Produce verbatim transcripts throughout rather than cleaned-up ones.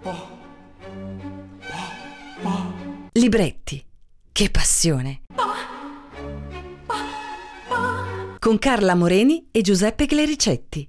Libretti, che passione! Con Carla Moreni e Giuseppe Clericetti.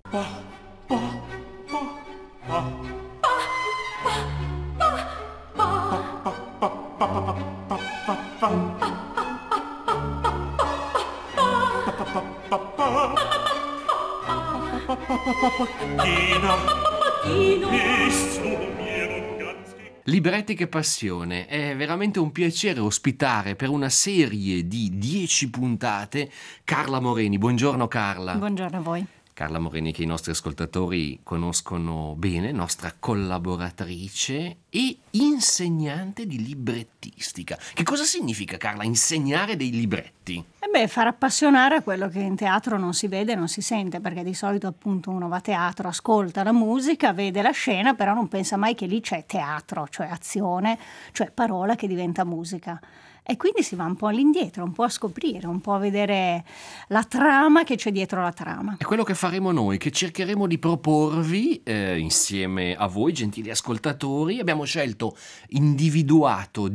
Libretti che passione, è veramente un piacere ospitare per una serie di dieci puntate Carla Moreni. Buongiorno Carla. Buongiorno a voi. Carla Moreni, che i nostri ascoltatori conoscono bene, nostra collaboratrice e insegnante di librettistica. Che cosa significa, Carla, insegnare dei libretti? E beh, far appassionare a quello che in teatro non si vede e non si sente, perché di solito appunto uno va a teatro, ascolta la musica, vede la scena, però non pensa mai che lì c'è teatro, cioè azione, cioè parola che diventa musica. E quindi si va un po' all'indietro, un po' a scoprire, un po' a vedere la trama che c'è dietro la trama. È quello che faremo noi, che cercheremo di proporvi eh, insieme a voi, gentili ascoltatori. Abbiamo scelto, individuato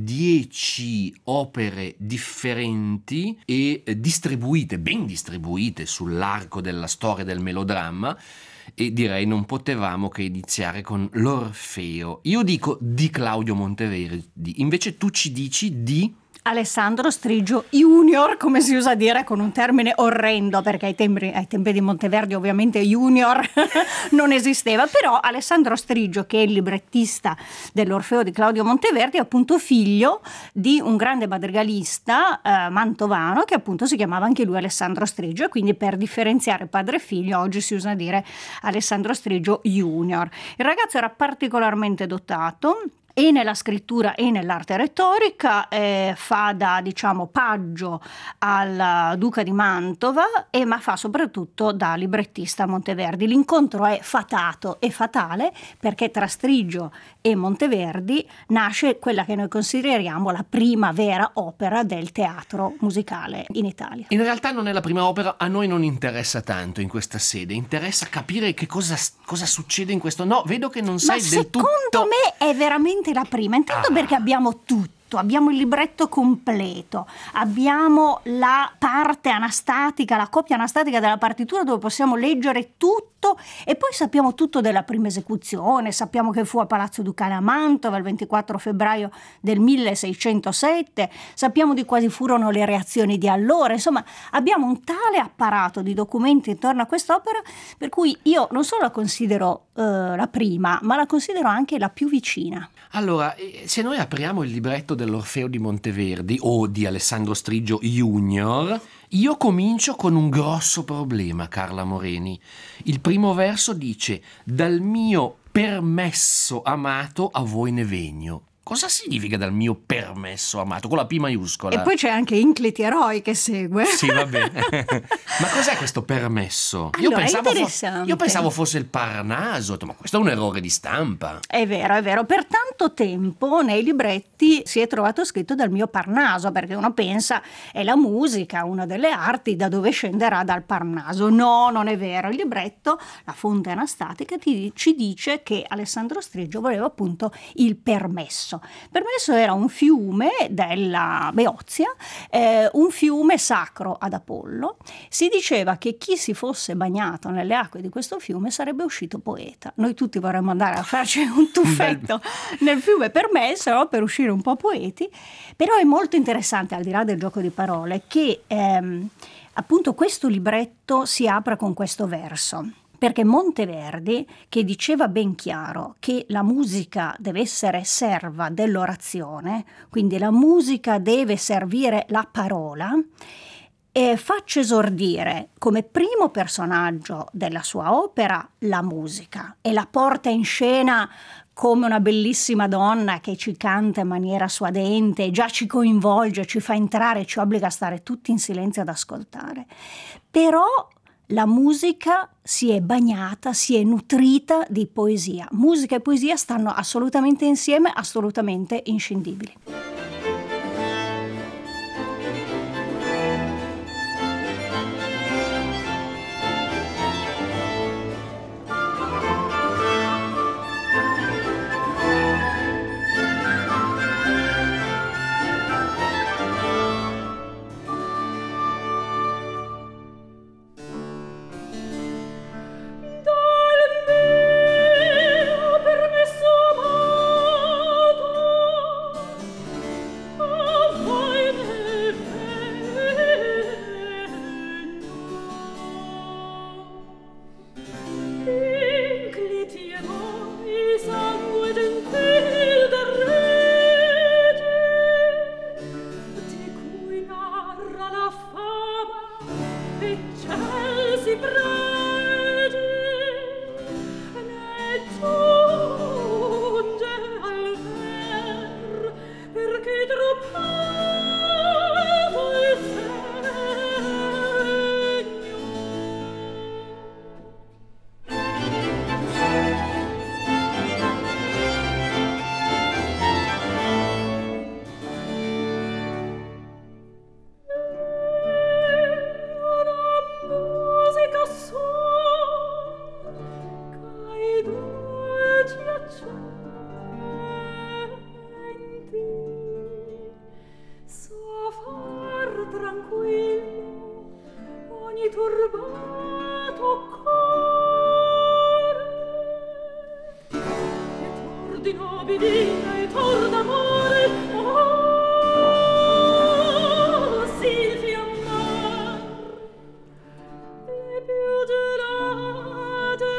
dieci opere differenti e eh, distribuite, ben distribuite sull'arco della storia del melodramma. E direi non potevamo che iniziare con l'Orfeo. Io dico di Claudio Monteverdi, invece tu ci dici di Alessandro Striggio Junior, come si usa dire, con un termine orrendo, perché ai tempi, ai tempi di Monteverdi ovviamente Junior non esisteva, però Alessandro Striggio, che è il librettista dell'Orfeo di Claudio Monteverdi, è appunto figlio di un grande madrigalista eh, mantovano che appunto si chiamava anche lui Alessandro Striggio, e quindi per differenziare padre e figlio oggi si usa dire Alessandro Striggio Junior. Il ragazzo era particolarmente dotato e nella scrittura e nell'arte retorica, eh, fa da diciamo paggio al duca di Mantova, e ma fa soprattutto da librettista a Monteverdi. L'incontro è fatato e fatale perché tra Striggio e Monteverdi nasce quella che noi consideriamo la prima vera opera del teatro musicale in Italia. In realtà non è la prima opera, a noi non interessa tanto in questa sede, interessa capire che cosa, cosa succede in questo. No, vedo che non sai ma del tutto. Secondo me è veramente la prima, intanto ah. perché abbiamo tutto, abbiamo il libretto completo, abbiamo la parte anastatica, la copia anastatica della partitura dove possiamo leggere tutto, e poi sappiamo tutto della prima esecuzione, sappiamo che fu a Palazzo Ducale a Mantova il ventiquattro febbraio del milleseicentosette, sappiamo di quali furono le reazioni di allora, insomma abbiamo un tale apparato di documenti intorno a quest'opera per cui io non solo la considero eh, la prima, ma la considero anche la più vicina. Allora, se noi apriamo il libretto dell'Orfeo di Monteverdi o di Alessandro Striggio Junior, io comincio con un grosso problema, Carla Moreni. Il primo verso dice: dal mio permesso amato a voi ne vegno. Cosa significa dal mio permesso amato? Con la P maiuscola. E poi c'è anche Incliti eroi che segue. Sì, va bene. Ma cos'è questo permesso? Allora, io, pensavo interessante. fo- io pensavo fosse il Parnaso, ma questo è un errore di stampa. È vero, è vero. Per tanto tempo nei libretti si è trovato scritto dal mio Parnaso, perché uno pensa è la musica, una delle arti, da dove scenderà dal Parnaso. No, non è vero. Il libretto, la fonte anastatica, ti, ci dice che Alessandro Striggio voleva appunto il permesso. Permesso era un fiume della Beozia, eh, un fiume sacro ad Apollo. Si diceva che chi si fosse bagnato nelle acque di questo fiume sarebbe uscito poeta. Noi tutti vorremmo andare a farci un tuffetto nel fiume Permesso, no? Per uscire un po' poeti, però è molto interessante, al di là del gioco di parole, che ehm, appunto questo libretto si apra con questo verso. Perché Monteverdi, che diceva ben chiaro che la musica deve essere serva dell'orazione, quindi la musica deve servire la parola, e faccia esordire come primo personaggio della sua opera la musica e la porta in scena come una bellissima donna che ci canta in maniera suadente, già ci coinvolge, ci fa entrare, ci obbliga a stare tutti in silenzio ad ascoltare. Però la musica si è bagnata, si è nutrita di poesia. Musica e poesia stanno assolutamente insieme, assolutamente inscindibili. di nobilina e tor d'amore, oh, si fiammar le più gelate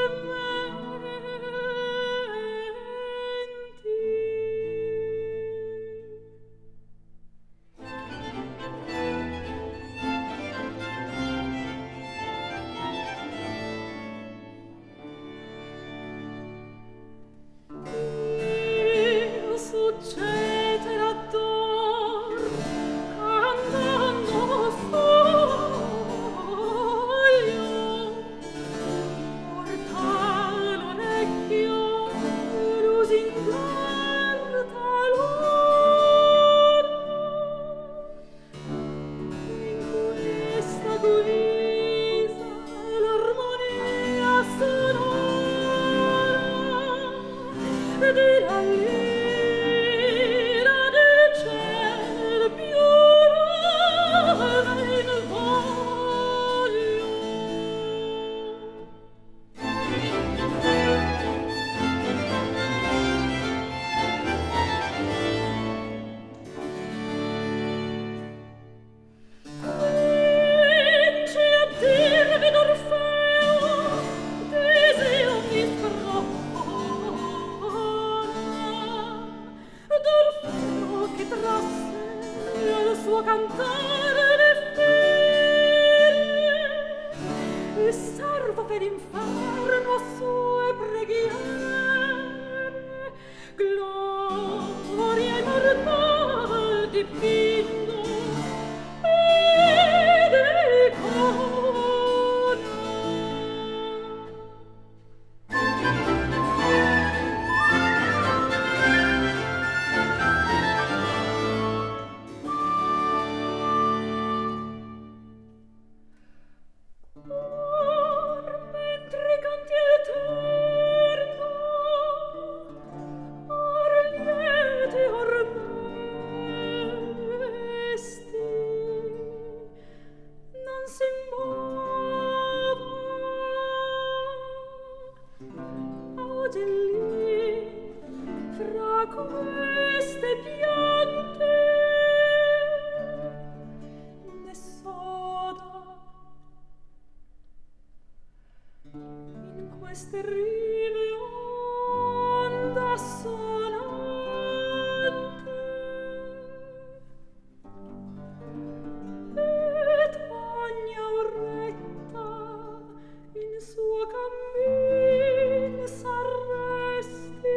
succedere d'or cantando foglio porta l'orecchio lusingar talor in questa guisa l'armonia sonora dirà l'ira del ciel più rave in voglio. Vinci a dirvi d'Orfeo, Teseo mi sprona, d'Orfeo che trasse al suo cantare le fere, e servo per inferno a sue preghiere, gloria immortal dipingo ed icona. Or, mentre canti eterno, or lieti, or mesti, non si muova. Oggi lì, fra queste piante, ne soda in queste rive onda sonante, ed ogni auretta in suo cammin s'arresti.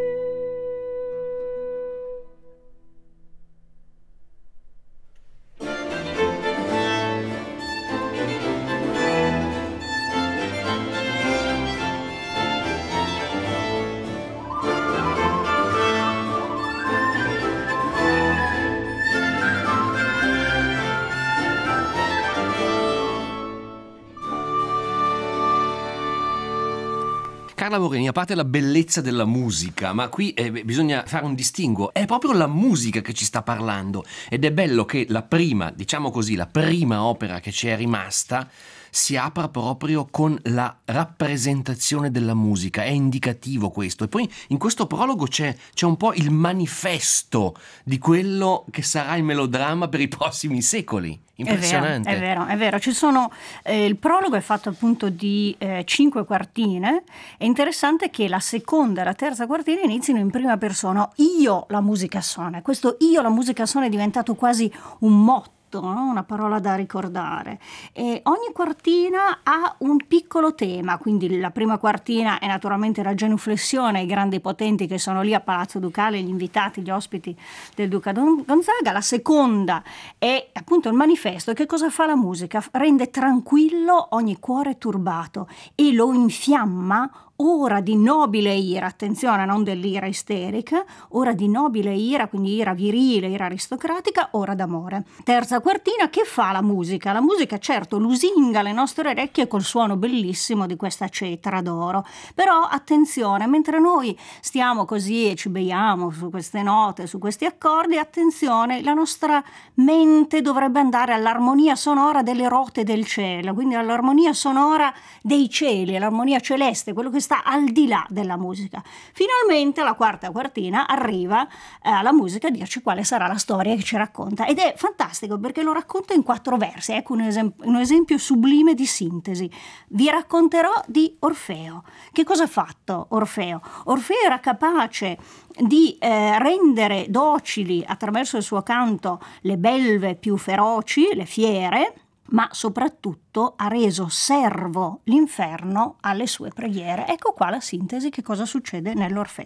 Carla Moreni, a parte la bellezza della musica, ma qui eh, bisogna fare un distinguo, è proprio la musica che ci sta parlando, ed è bello che la prima, diciamo così, la prima opera che ci è rimasta si apra proprio con la rappresentazione della musica, è indicativo questo. E poi in questo prologo c'è, c'è un po' il manifesto di quello che sarà il melodramma per i prossimi secoli. Impressionante. È vero, è vero, è vero. Ci sono, eh, il prologo è fatto appunto di eh, cinque quartine. È interessante che la seconda e la terza quartina iniziano in prima persona. Io la musica suona. Questo io la musica suona è diventato quasi un motto, no? Una parola da ricordare. E ogni quartina ha un piccolo tema, quindi la prima quartina è naturalmente la genuflessione ai grandi potenti che sono lì a Palazzo Ducale, gli invitati, gli ospiti del Duca Gonzaga. La seconda è appunto il manifesto. Che cosa fa la musica? Rende tranquillo ogni cuore turbato e lo infiamma ora di nobile ira, attenzione, non dell'ira isterica, ora di nobile ira, quindi ira virile, ira aristocratica, ora d'amore. Terza quartina, che fa la musica? La musica certo lusinga le nostre orecchie col suono bellissimo di questa cetra d'oro, però attenzione, mentre noi stiamo così e ci beiamo su queste note, su questi accordi, attenzione, la nostra mente dovrebbe andare all'armonia sonora delle rote del cielo, quindi all'armonia sonora dei cieli, all'armonia celeste, quello che sta al di là della musica. Finalmente la quarta quartina arriva eh, alla musica a dirci quale sarà la storia che ci racconta, ed è fantastico perché lo racconta in quattro versi. Ecco un, esem- un esempio sublime di sintesi. Vi racconterò di Orfeo. Che cosa ha fatto Orfeo? Orfeo era capace di eh, rendere docili attraverso il suo canto le belve più feroci, le fiere, ma soprattutto ha reso servo l'inferno alle sue preghiere. Ecco qua la sintesi, che cosa succede nell'Orfeo.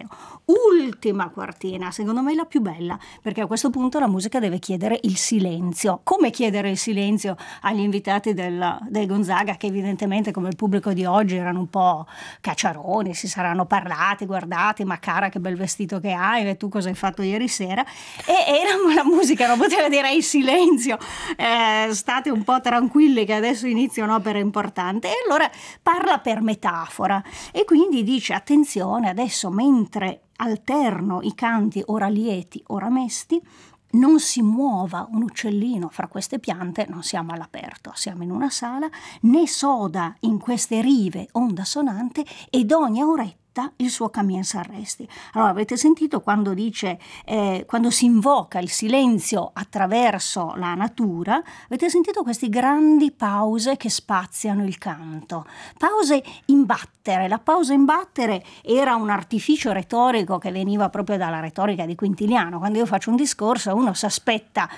Ultima quartina, secondo me la più bella, perché a questo punto la musica deve chiedere il silenzio. Come chiedere il silenzio agli invitati del, del Gonzaga, che evidentemente, come il pubblico di oggi, erano un po' cacciaroni, si saranno parlati, guardati, ma cara che bel vestito che hai, e tu cosa hai fatto ieri sera? E, e la, la musica non poteva dire il silenzio, eh, state un po' tranquilli che adesso inizia un'opera importante. E allora parla per metafora e quindi dice: attenzione, adesso mentre alterno i canti ora lieti ora mesti, non si muova un uccellino fra queste piante, non siamo all'aperto, siamo in una sala, né soda in queste rive onda sonante, ed ogni auretta il suo cammin s'arresti. Allora, avete sentito quando dice, eh, quando si invoca il silenzio attraverso la natura, avete sentito queste grandi pause che spaziano il canto, pause in battere. La pausa in battere era un artificio retorico che veniva proprio dalla retorica di Quintiliano. Quando io faccio un discorso, uno si aspetta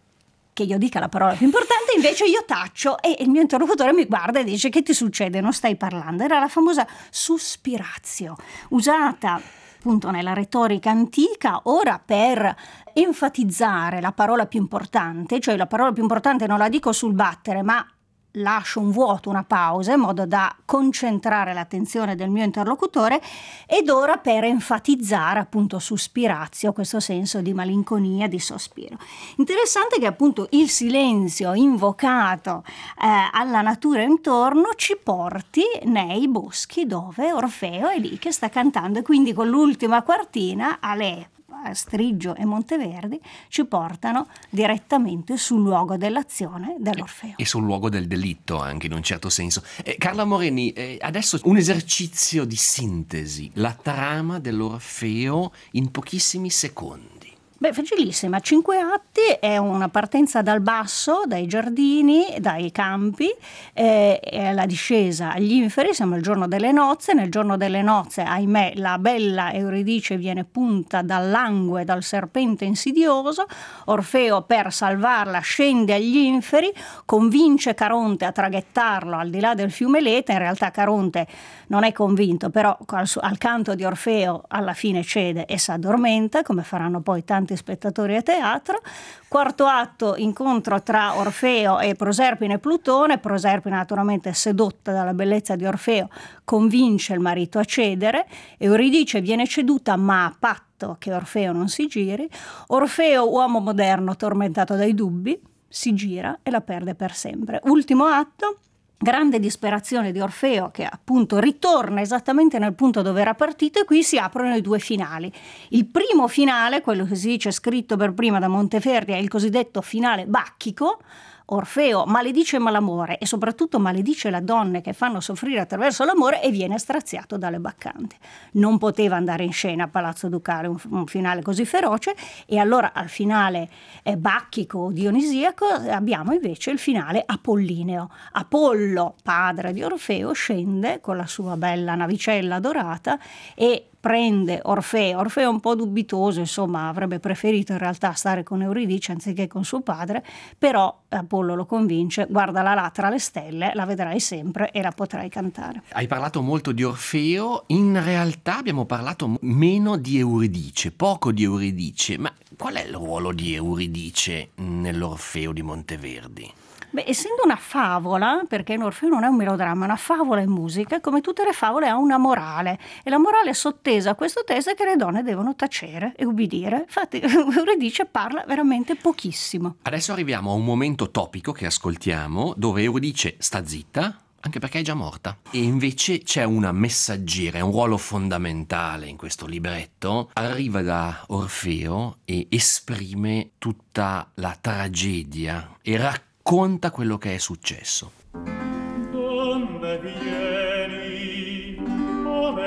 che io dica la parola più importante, invece io taccio e il mio interlocutore mi guarda e dice: che ti succede, non stai parlando? Era la famosa suspiratio, usata appunto nella retorica antica, ora per enfatizzare la parola più importante, cioè la parola più importante non la dico sul battere, ma lascio un vuoto, una pausa, in modo da concentrare l'attenzione del mio interlocutore, ed ora per enfatizzare appunto suspiratio, questo senso di malinconia, di sospiro. Interessante che appunto il silenzio invocato eh, alla natura intorno ci porti nei boschi dove Orfeo è lì che sta cantando, e quindi con l'ultima quartina Ale, Striggio e Monteverdi ci portano direttamente sul luogo dell'azione dell'Orfeo. E sul luogo del delitto, anche in un certo senso. Eh, Carla Moreni, eh, adesso un esercizio di sintesi, la trama dell'Orfeo in pochissimi secondi. Beh, facilissima, cinque atti, è una partenza dal basso, dai giardini, dai campi, eh, è la discesa agli inferi, siamo al giorno delle nozze. Nel giorno delle nozze, ahimè, la bella Euridice viene punta dall'angue, dal serpente insidioso. Orfeo, per salvarla, scende agli inferi, convince Caronte a traghettarlo al di là del fiume Leta. In realtà Caronte non è convinto, però al, al canto di Orfeo alla fine cede e si addormenta, come faranno poi tanti spettatori a teatro. Quarto atto, incontro tra Orfeo e Proserpine e Plutone. Proserpine, naturalmente sedotta dalla bellezza di Orfeo, convince il marito a cedere. Euridice viene ceduta, ma a patto che Orfeo non si giri. Orfeo, uomo moderno tormentato dai dubbi, si gira e la perde per sempre. Ultimo atto, grande disperazione di Orfeo, che appunto ritorna esattamente nel punto dove era partito, e qui si aprono i due finali. Il primo finale, quello che si dice scritto per prima da Monteverdi, è il cosiddetto finale bacchico. Orfeo maledice l'amore e soprattutto maledice le donne che fanno soffrire attraverso l'amore, e viene straziato dalle baccanti. Non poteva andare in scena a Palazzo Ducale un, un finale così feroce, e allora al finale eh, bacchico o dionisiaco abbiamo invece il finale apollineo. Apollo, padre di Orfeo, scende con la sua bella navicella dorata e prende Orfeo. Orfeo è un po' dubitoso, insomma avrebbe preferito in realtà stare con Euridice anziché con suo padre, però Apollo lo convince: guardala là tra le stelle, la vedrai sempre e la potrai cantare. Hai parlato molto di Orfeo, in realtà abbiamo parlato meno di Euridice, poco di Euridice, ma qual è il ruolo di Euridice nell'Orfeo di Monteverdi? Beh, essendo una favola, perché Orfeo non è un melodramma, è una favola in musica, come tutte le favole ha una morale, e la morale sottesa a questo testo è che le donne devono tacere e ubbidire. Infatti Euridice parla veramente pochissimo. Adesso arriviamo a un momento topico che ascoltiamo, dove Euridice sta zitta, anche perché è già morta, e invece c'è una messaggera, è un ruolo fondamentale in questo libretto. Arriva da Orfeo e esprime tutta la tragedia e racconta Conta quello che è successo. Donde vieni, ove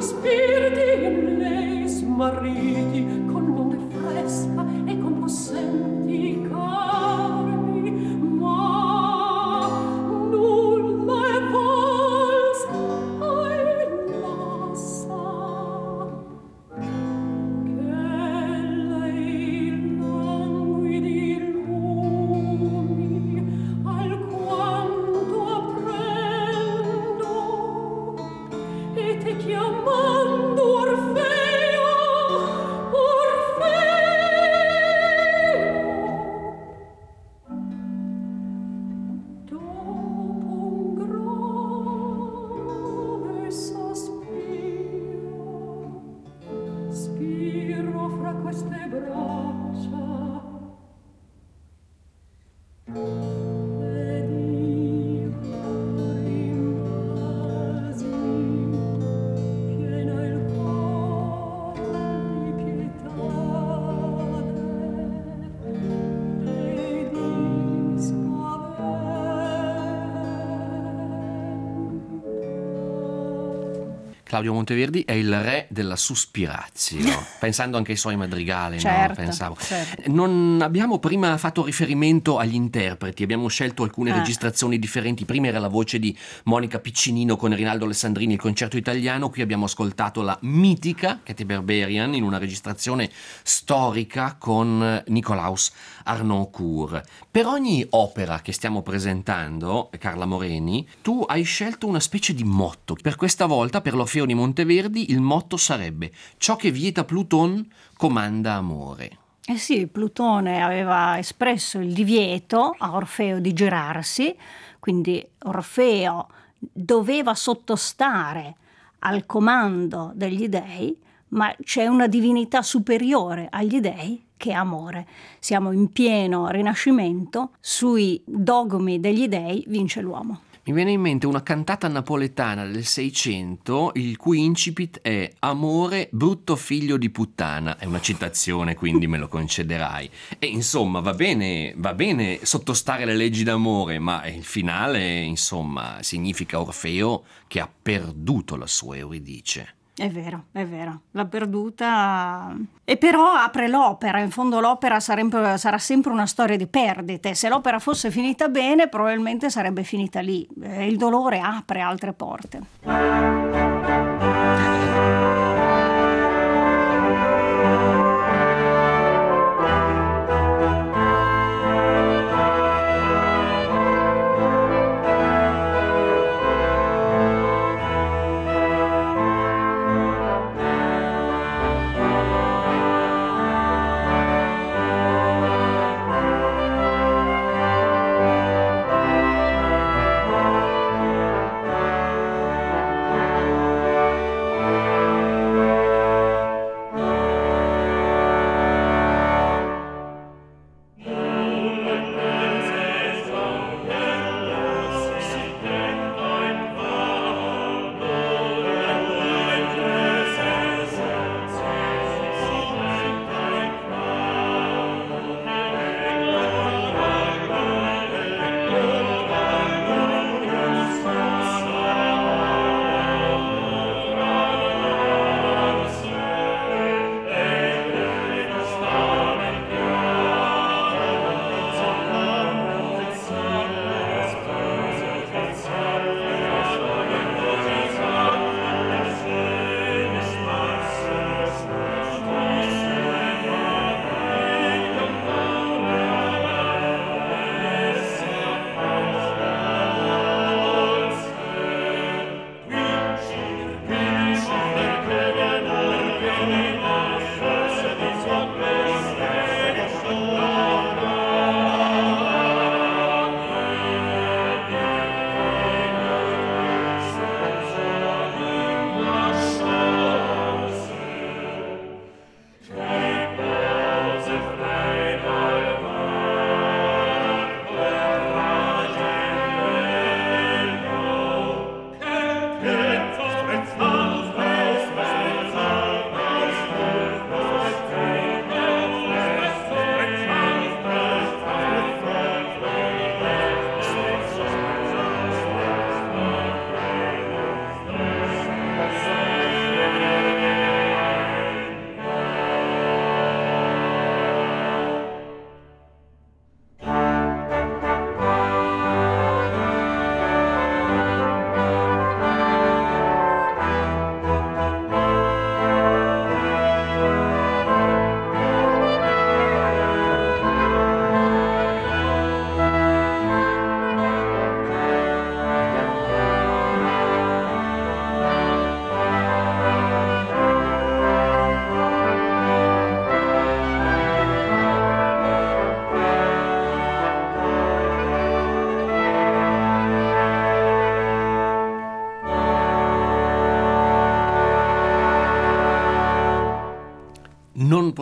spiriti in lei smarriti con l'onde fresca e con possenti cari, ma nulla è valsa e lassa che lei languidi lumi alquanto apprendo e te chiamando Orfeo, Orfeo. Dopo un grave sospiro, spiro fra queste braccia ed io rimasi piena il cuore di pietà e di spavento. Claudio Monteverdi è il re della suspirazio, pensando anche ai suoi madrigali, Certo, no? Pensavo. certo. Non abbiamo prima fatto riferimento agli interpreti, abbiamo scelto alcune Ah. registrazioni differenti. Prima era la voce di Monica Piccinino con Rinaldo Alessandrini, il concerto italiano. Qui abbiamo ascoltato la mitica Katy Berberian in una registrazione storica con Nicolaus Harnoncourt. Per ogni opera che stiamo presentando, Carla Moreni, tu hai scelto una specie di motto. Per questa volta, per l'Orfeo di Monteverdi, il motto sarebbe: ciò che vieta Pluton comanda amore. Eh sì, Plutone aveva espresso il divieto a Orfeo di girarsi, quindi Orfeo doveva sottostare al comando degli dei, ma c'è una divinità superiore agli dei che è amore. Siamo in pieno Rinascimento, sui dogmi degli dei vince l'uomo. Mi viene in mente una cantata napoletana del Seicento, il cui incipit è amore brutto figlio di puttana. È una citazione, quindi me lo concederai. E insomma, va bene, va bene sottostare alle leggi d'amore, ma il finale, insomma, significa Orfeo che ha perduto la sua Euridice. È vero, è vero, l'ha perduta e però apre l'opera. In fondo l'opera sarà, sarà sempre una storia di perdite. Se l'opera fosse finita bene probabilmente sarebbe finita lì. Eh, il dolore apre altre porte.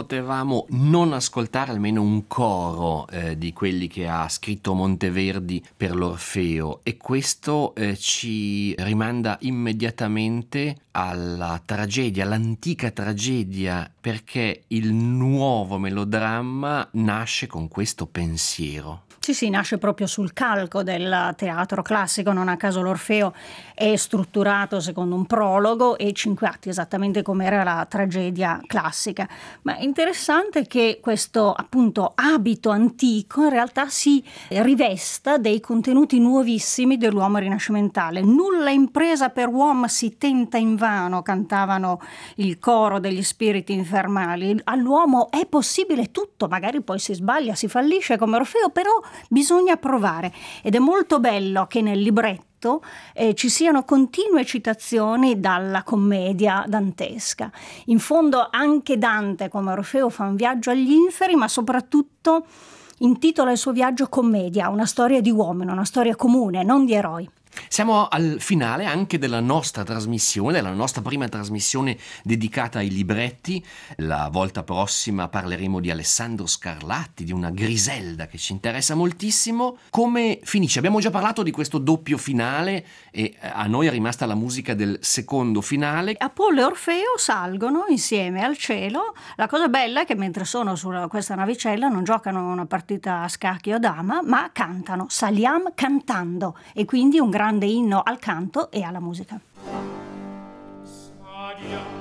potevamo non ascoltare almeno un coro eh, di quelli che ha scritto Monteverdi per l'Orfeo, e questo eh, ci rimanda immediatamente alla tragedia, all'antica tragedia, perché il nuovo melodramma nasce con questo pensiero. Sì, sì, nasce proprio sul calco del teatro classico, non a caso l'Orfeo è strutturato secondo un prologo e cinque atti, esattamente come era la tragedia classica. Ma è interessante che questo appunto abito antico in realtà si rivesta dei contenuti nuovissimi dell'uomo rinascimentale. Nulla impresa per uomo si tenta invano, cantavano il coro degli spiriti infernali. All'uomo è possibile tutto, magari poi si sbaglia, si fallisce come Orfeo, però bisogna provare, ed è molto bello che nel libretto eh, ci siano continue citazioni dalla commedia dantesca. In fondo anche Dante come Orfeo fa un viaggio agli inferi, ma soprattutto intitola il suo viaggio Commedia, una storia di uomini, una storia comune, non di eroi. Siamo al finale anche della nostra trasmissione, della nostra prima trasmissione dedicata ai libretti. La volta prossima parleremo di Alessandro Scarlatti, di una Griselda che ci interessa moltissimo. Come finisce? Abbiamo già parlato di questo doppio finale e a noi è rimasta la musica del secondo finale. Apollo e Orfeo salgono insieme al cielo. La cosa bella è che mentre sono su questa navicella non giocano una partita a scacchi o a dama, ma cantano, saliam cantando, e quindi un grande inno al canto e alla musica. Saliam